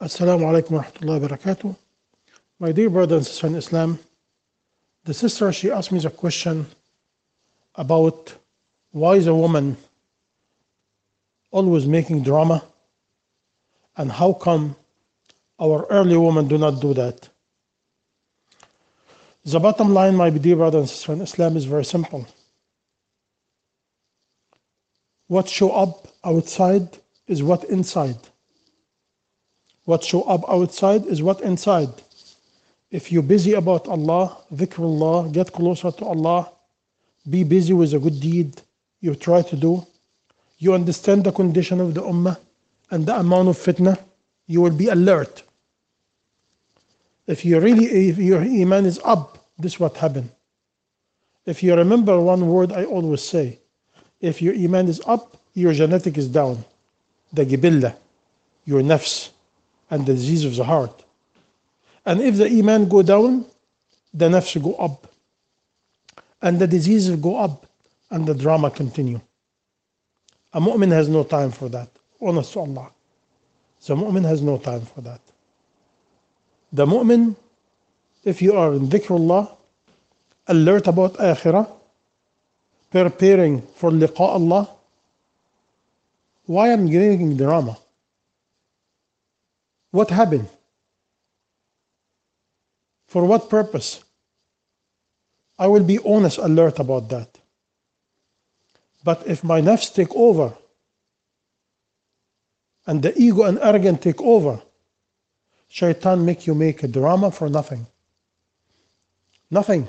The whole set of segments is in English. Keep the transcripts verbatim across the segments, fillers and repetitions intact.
Assalamu alaikum wa rahmatullahi wa barakatuh. My dear brother and sister in Islam, the sister, she asked me the question about why is a woman always making drama and how come our early women do not do that. The bottom line, my dear brother and sister in Islam, is very simple. What show up outside is what inside. What show up outside is what inside. If you're busy about Allah, dhikrullah, get closer to Allah, be busy with a good deed you try to do, you understand the condition of the ummah and the amount of fitna, you will be alert. If you really, if your iman is up, this is what happened. If you remember one word I always say, if your iman is up, your genetic is down. The gibillah, your nafs, and the disease of the heart. And if the iman go down, the nafs go up. And the diseases go up, and the drama continue. A mu'min has no time for that. Honest to Allah. The mu'min has no time for that. The mu'min, if you are in dhikrullah, alert about akhirah, preparing for liqa Allah, why am I getting drama? What happened? For what purpose? I will be honest, alert about that. But if my nafs take over, and the ego and arrogance take over, shaitan make you make a drama for nothing. Nothing.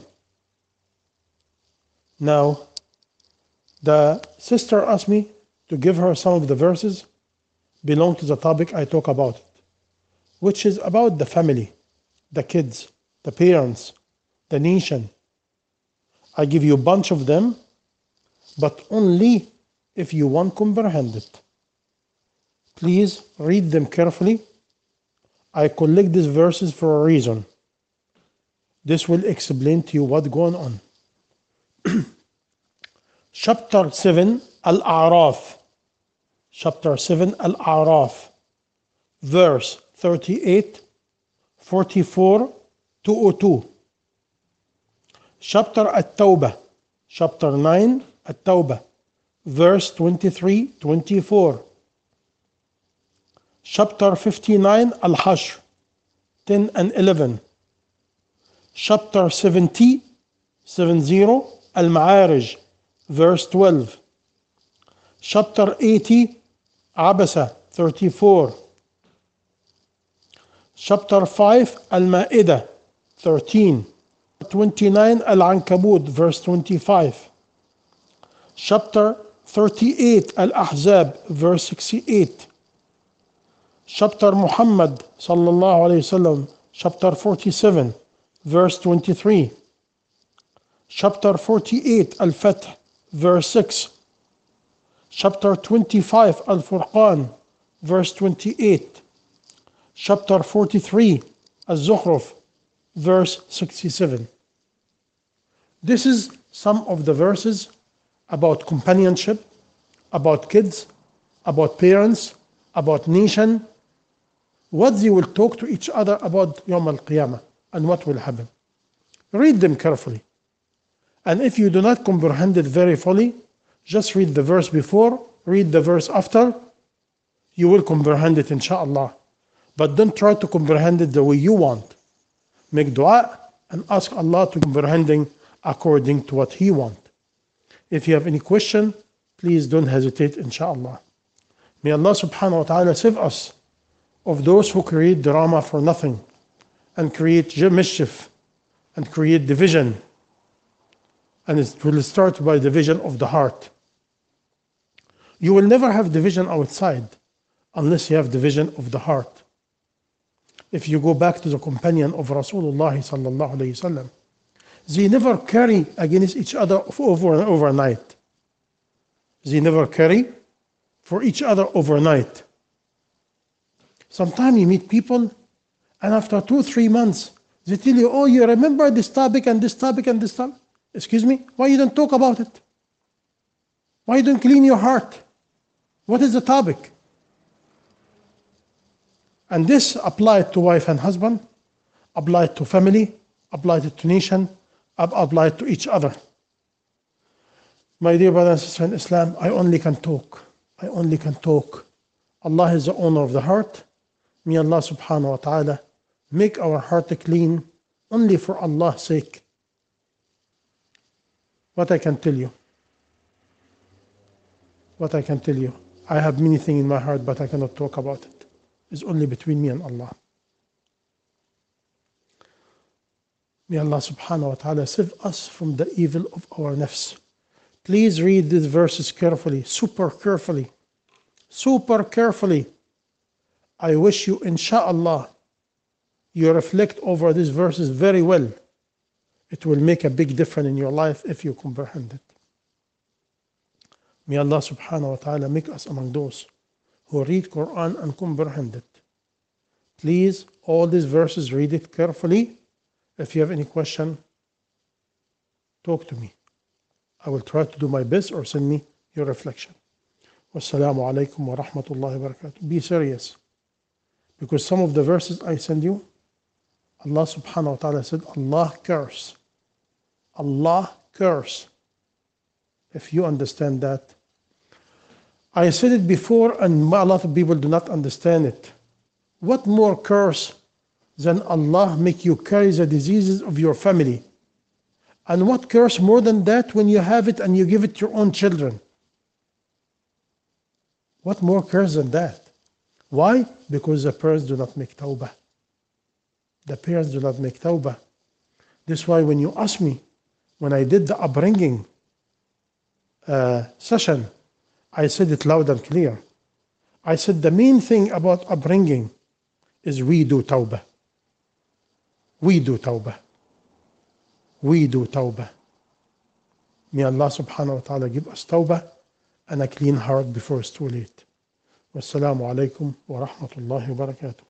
Now, the sister asked me to give her some of the verses belong to the topic I talk about, which is about the family, the kids, the parents, the nation. I give you a bunch of them, but only if you want to comprehend it. Please read them carefully. I collect these verses for a reason. This will explain to you what's going on. Chapter seven, Al-A'raf. Chapter seven, Al-A'raf. Verse thirty-eight, forty-four, two oh two. Chapter At-Tawbah. Chapter nine, At-Tawbah. Verse twenty-three, twenty-four. Chapter fifty-nine, Al-Hashr. ten and eleven. Chapter seventy, seventy, Al-Ma'arij. Verse twelve. Chapter eighty, Abasa. thirty-four. Chapter five, Al-Ma'idah. thirteen. twenty-nine, Al-Ankabut. Verse twenty-five. Chapter thirty-eight, Al-Ahzab. Verse sixty-eight. Chapter Muhammad sallallahu alayhi wasallam. Chapter forty-seven. Verse twenty-three. Chapter forty-eight, Al-Fath. Verse six. Chapter twenty-five, Al-Furqan. Verse twenty-eight. Chapter forty-three, Al-Zukhruf. Verse sixty-seven. This is some of the verses about companionship, about kids, about parents, about nation, what they will talk to each other about Yawm al-Qiyamah and what will happen. Read them carefully. And if you do not comprehend it very fully, just read the verse before, read the verse after, you will comprehend it inshaAllah. But don't try to comprehend it the way you want. Make dua and ask Allah to comprehending according to what He wants. If you have any question, please don't hesitate inshaAllah. May Allah subhanahu wa ta'ala save us of those who create drama for nothing and create mischief and create division. And it will start by division of the heart. You will never have division outside unless you have division of the heart. If you go back to the companion of Rasulullah sallallahu alayhi wasallam, they never carry against each other over and overnight. They never carry for each other overnight. Sometimes you meet people and after two, three months, they tell you, oh, you remember this topic and this topic and this topic? Excuse me? Why you don't talk about it? Why you don't clean your heart? What is the topic? And this applied to wife and husband, applied to family, applied to nation, applied to each other. My dear brothers and sisters in Islam, I only can talk. I only can talk. Allah is the owner of the heart. May Allah subhanahu wa ta'ala make our heart clean only for Allah's sake. What I can tell you, what I can tell you, I have many things in my heart, but I cannot talk about it. It's only between me and Allah. May Allah subhanahu wa ta'ala save us from the evil of our nafs. Please read these verses carefully, super carefully, super carefully. I wish you, inshallah, you reflect over these verses very well. It will make a big difference in your life if you comprehend it. May Allah subhanahu wa ta'ala make us among those who read Quran and comprehend it. Please, all these verses, read it carefully. If you have any question, talk to me. I will try to do my best, or send me your reflection. Wassalamu alaikum wa rahmatullahi wa barakatuh. Be serious. Because some of the verses I send you, Allah subhanahu wa ta'ala said, Allah curse. Allah curse. If you understand that. I said it before, and a lot of people do not understand it. What more curse than Allah make you carry the diseases of your family? And what curse more than that when you have it and you give it to your own children? What more curse than that? Why? Because the parents do not make tawbah. The parents do not make tawbah. This is why when you ask me, when I did the upbringing uh, session, I said it loud and clear. I said the main thing about upbringing is we do tawbah. We do tawbah. We do tawbah. May Allah subhanahu wa ta'ala give us tawbah and a clean heart before it's too late. Wassalamu alaikum wa rahmatullahi wa barakatuh.